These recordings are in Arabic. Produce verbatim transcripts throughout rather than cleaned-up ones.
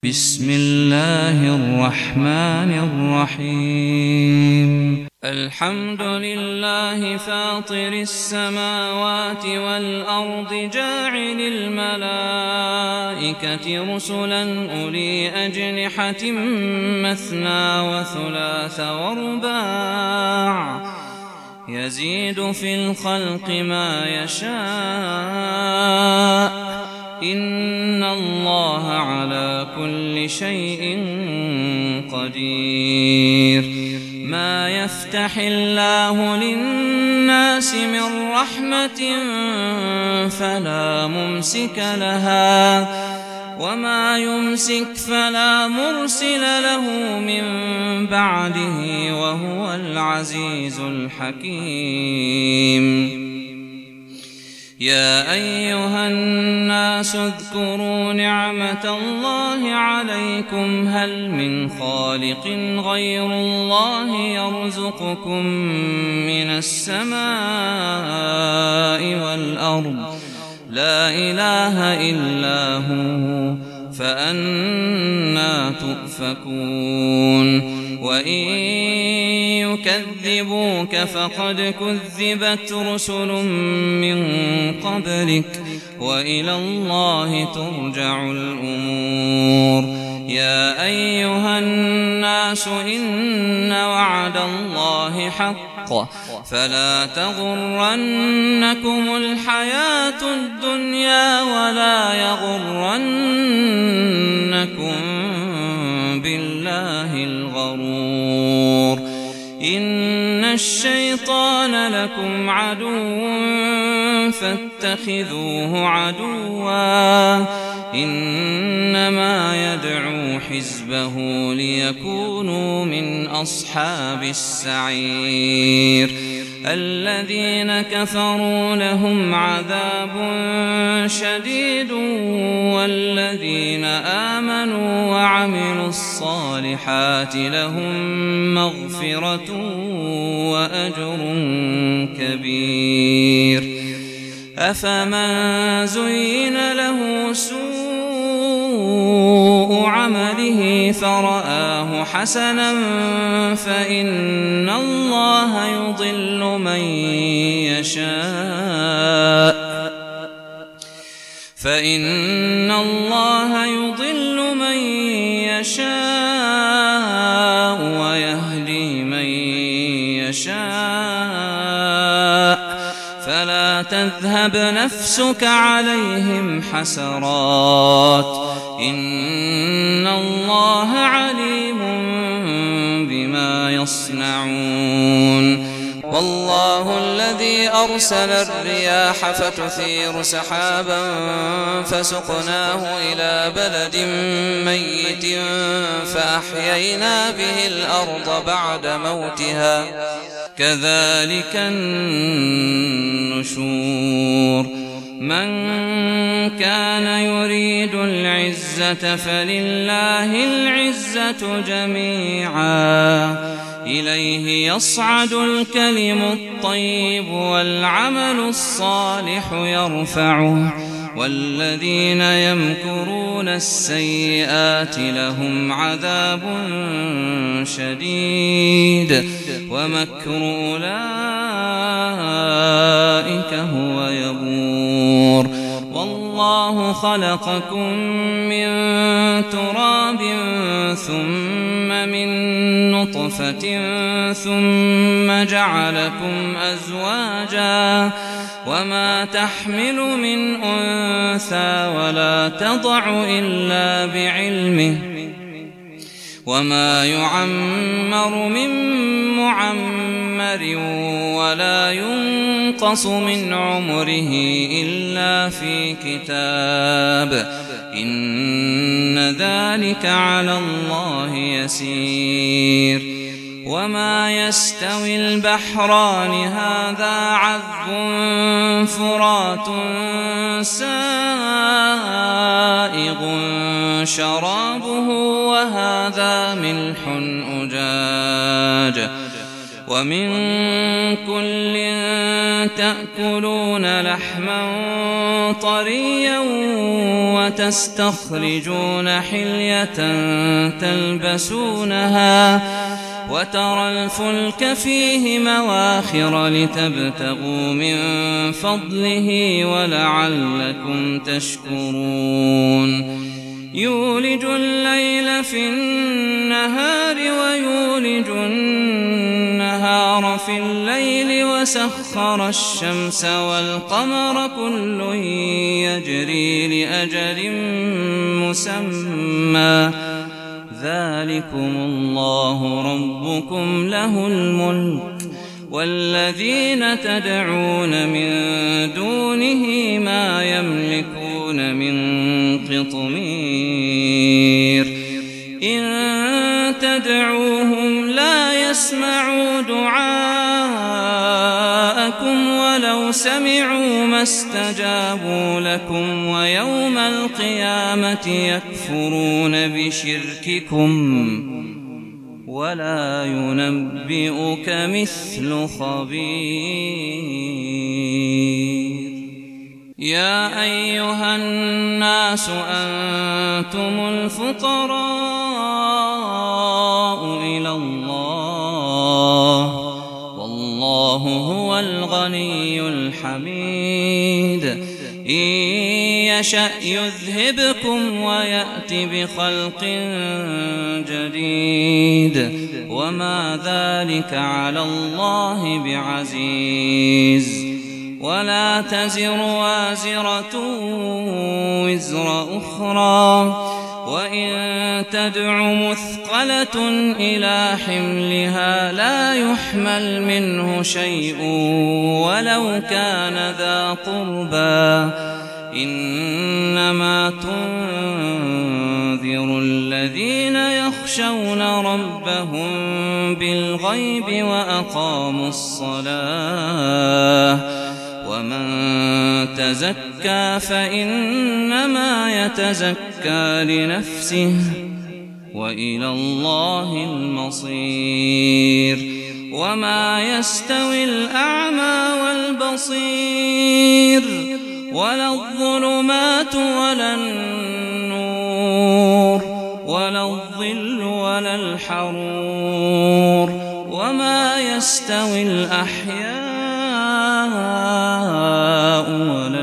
بسم الله الرحمن الرحيم. الحمد لله فاطر السماوات والأرض جاعل الملائكة رسلا أولي أجنحة مثنى وثلاث ورباع يزيد في الخلق ما يشاء إن الله على كل شيء قدير. ما يفتح الله للناس من رحمة فلا ممسك لها وما يمسك فلا مرسل له من بعده وهو العزيز الحكيم. يا أيها الناس اذكروا نعمة الله عليكم هل من خالق غير الله يرزقكم من السماء والأرض لا إله إلا هو فأنى تؤفكون. وإن يكذبوك فقد كذبت رسل من قبلك وإلى الله ترجع الأمور. يا أيها الناس إن وعد الله حق فلا تغرنكم الحياة الدنيا ولا يغرنكم بالله الغرور. إن الشيطان لكم عدو فاتخذوه عدوا إنما يدعو حزبه ليكونوا من أصحاب السعير. الذين كفروا لهم عذاب شديد والذين آمنوا وعملوا الصالحات لهم مغفرة وأجر كبير. أفمن زين له سوء عمله فرآه حسنا فإن الله يضل من يشاء فإن الله يضل من يشاء ويهدي من يشاء فلا تذهب نفسك عليهم حسرات إن الله عليم بما يصنعون. والله الذي أرسل الرياح فتثير سحابا فسقناه إلى بلد ميت فأحيينا به الأرض بعد موتها كذلك النشور. من كان يريد العزة فلله العزة جميعا إليه يصعد الكلم الطيب والعمل الصالح يرفعه والذين يمكرون السيئات لهم عذاب شديد ومكر أولئك هو يبور. والله خلقكم من تراب ثم من نطفة ثم جعلكم أزواجا وما تحمل من أنثى ولا تضع إلا بعلمه وما يعمر من معمر ولا ينقص من عمره إلا في كتاب إن ذلك على الله يسير. وما يستوي البحران هذا عذب فرات سائغ شرابه وهذا ملح أجاج ومن كل تأكلون لحما طريا وتستخرجون حلية تلبسونها وترى الفلك فيه مواخر لتبتغوا من فضله ولعلكم تشكرون يولج الليل في النهار ويولج النهار في الليل وسخر الشمس والقمر كل يجري لأجل مسمى ذلكم الله ربكم له الملك والذين تدعون من دونه ما يملكون من قطمير إن تدعوهم لا يسمعوا دعاءكم ولو سمعوا ما استجابوا لكم ويوم القيامة يكفرون بشرككم ولا ينبئك مثل خبير يا أيها الناس أنتم الفقراء إلى الله والله هو الغني الحميد إن يشأ يذهبكم ويأت بخلق جديد وما ذلك على الله بعزيز ولا تزر وازرة وزر أخرى وإن تدع مثقلة إلى حملها لا يحمل منه شيء ولو كان ذا قربى إنما تنذر الذين يخشون ربهم بالغيب وأقاموا الصلاة ومن تزكى فإنما يتزكى لنفسه وإلى الله المصير وما يستوي الأعمى والبصير ولا الظلمات ولا النور ولا الظل ولا الحرور وما يستوي الأحياء ولا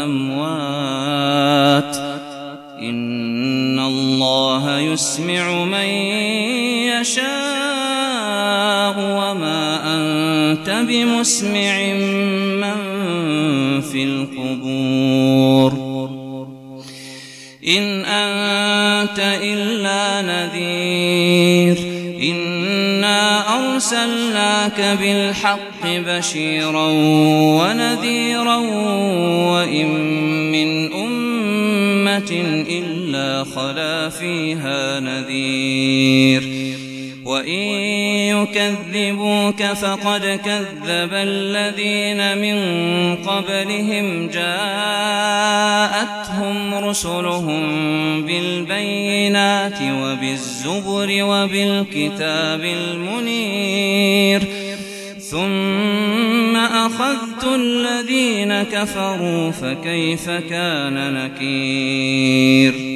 الأموات إن الله يسمع من يشاء وما أنت بمسمع من في القبور إن أنت إلا نذير إنا أرسلناك بالحق بشيرا ونذيرا وإن من أمة إلا خلا فيها نذير وإن يكذبوك فقد كذب الذين من قبلهم جاءتهم رسلهم بالبينات وبالزبر وبالكتاب المنير ثم أخذت الذين كفروا فكيف كان نكير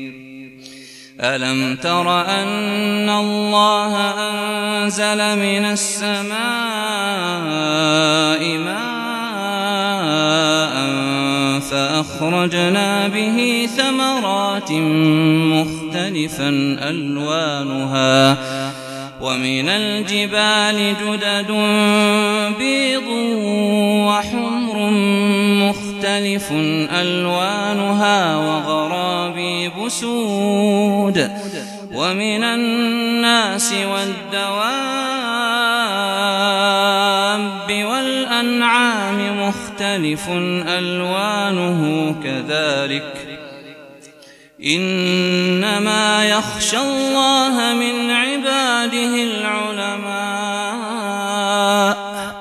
ألم تر أن الله أنزل من السماء ماء فأخرجنا به ثمرات مختلفا ألوانها ومن الجبال جدد بيض وحمر مختلف ألوانها وغرابيب سود ومن الناس والدواب والأنعام مختلف ألوانه كذلك إنما يخشى الله من عباده العلماء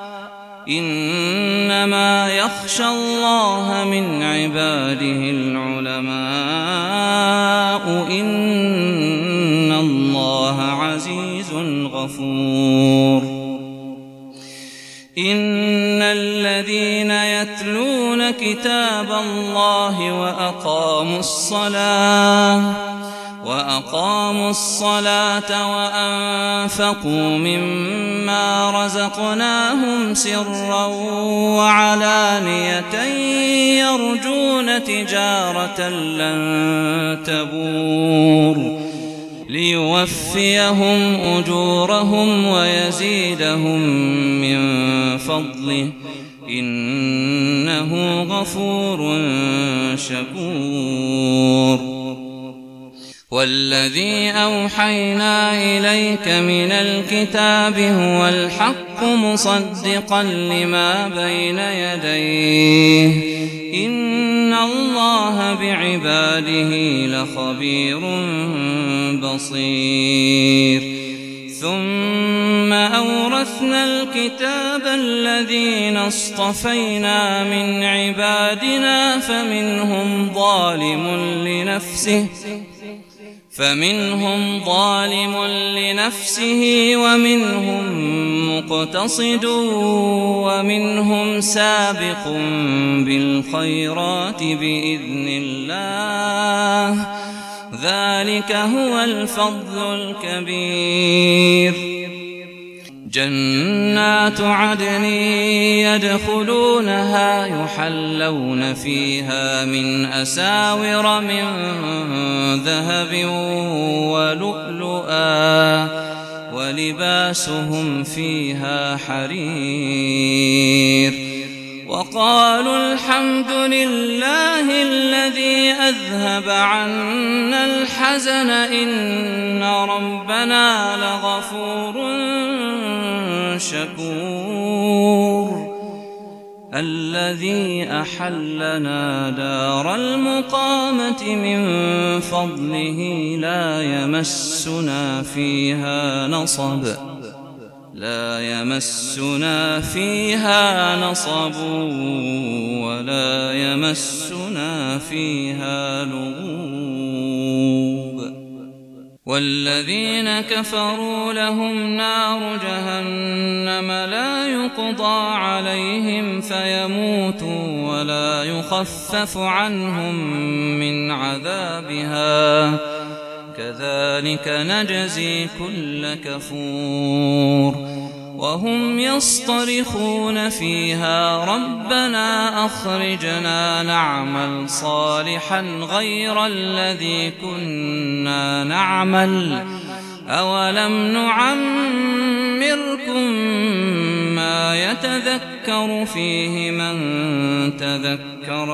إنما يخشى الله من عباده العلماء إن الله عزيز غفور إن الذين يتلون كتاب الله وأقاموا الصلاة وأقاموا الصلاة وأنفقوا مما رزقناهم سرا وعلانية يرجون تجارة لن تبور ليوفيهم أجورهم ويزيدهم من فضله إنه غفور شكور. والذي أوحينا إليك من الكتاب هو الحق مصدقا لما بين يديه إن الله بعباده لخبير بصير. ثم أورثنا الكتاب الذين اصطفينا من عبادنا فمنهم ظالم لنفسه فمنهم ظالم لنفسه ومنهم مقتصد ومنهم سابق بالخيرات بإذن الله ذلك هو الفضل الكبير. جنات عدن يدخلونها يحلون فيها من أساور من ذهب ولؤلؤا ولباسهم فيها حرير. وقالوا الحمد لله الذي أذهب عنا الحزن إن ربنا لغفور شكور. الذي أحلنا دار المقامة من فضله لا يمسنا فيها نصب لا يمسنا فيها نصب ولا يمسنا فيها لغوب. والذين كفروا لهم نار جهنم لا يقضى عليهم فيموتوا ولا يخفف عنهم من عذابها كذلك نجزي كل كفور. وهم يصطرخون فيها ربنا أخرجنا نعمل صالحا غير الذي كنا نعمل أولم نعمركم ما يتذكر فيه من تذكر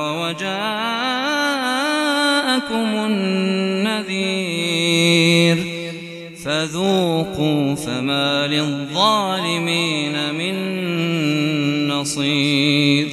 وجاءكم النذير فذوقوا فما للظالمين من نصير.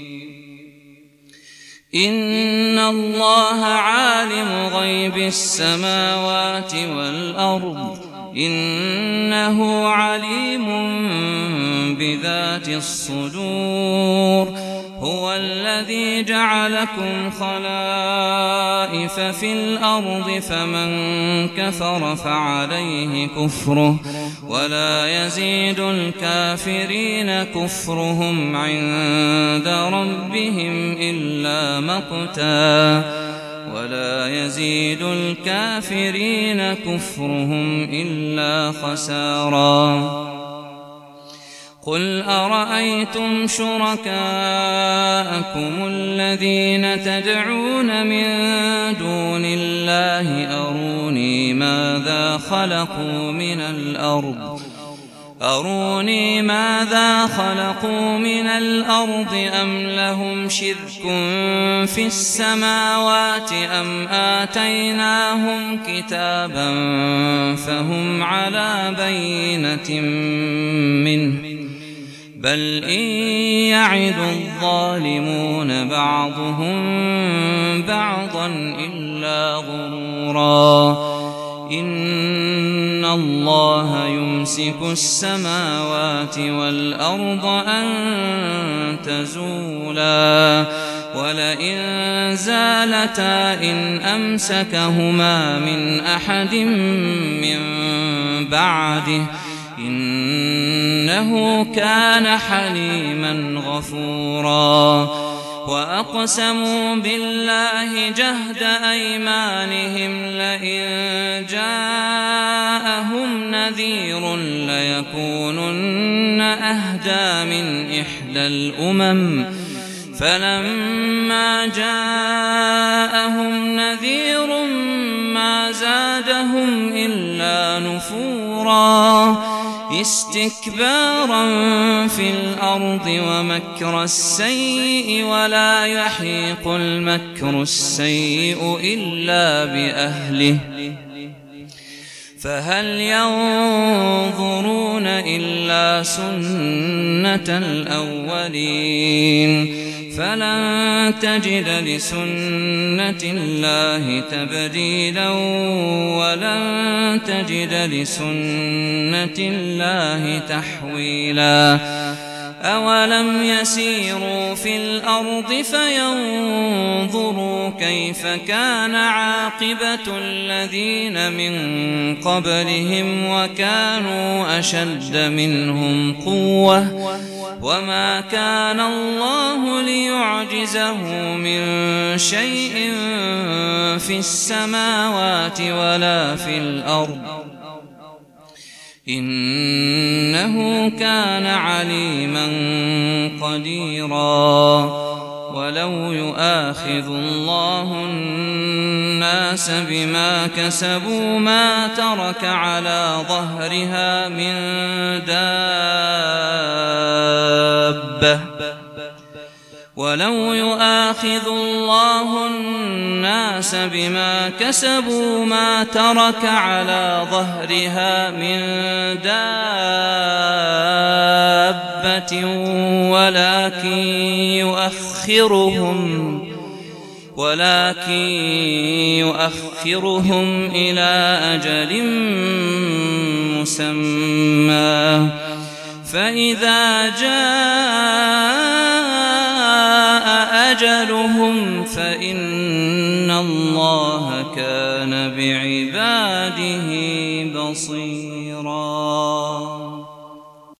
إن الله عالم غيب السماوات والأرض إنه عليم بذات الصدور. هو الذي جعلكم خلائف في الأرض فمن كفر فعليه كفره ولا يزيد الكافرين كفرهم عند ربهم إلا مقتا ولا يزيد الكافرين كفرهم إلا خسارا. قل أرأيتم شركاءكم الذين تدعون من دون الله أروني ماذا خلقوا من الأرض أروني ماذا خلقوا من الأرض أم لهم شرك في السماوات أم آتيناهم كتابا فهم على بينة منه بل إن يعد الظالمون بعضهم بعضا إلا غرورا. إن الله يمسك السماوات والأرض أن تزولا ولئن زالتا إن أمسكهما من أحد من بعده إن إنه كان حليما غفورا وأقسموا بالله جهد أيمانهم لئن جاءهم نذير ليكونن أهدى من إحدى الأمم فلما جاءهم نذير ما زادهم إلا نفورا استكبارا في الأرض ومكر السيء ولا يحيق المكر السيء إلا بأهله فهل ينظرون إلا سنة الأولين فلن تجد لسنة الله تبديلا ولن تجد لسنة الله تحويلا أولم يسيروا في الأرض فينظروا كيف كان عاقبة الذين من قبلهم وكانوا أشد منهم قوة وما كان الله ليعجزه من شيء في السماوات ولا في الأرض إنه كان عليما قديرا ولو يؤاخذ الله الناس بما كسبوا ما ترك على ظهرها من دابة ولو يؤاخذ الله الناس بما كسبوا ما ترك على ظهرها من دابة ولكن يؤخرهم ولكن يؤخرهم إلى أجل مسمى فإذا جاء أجلهم فإن الله كان بعباده بصيرا.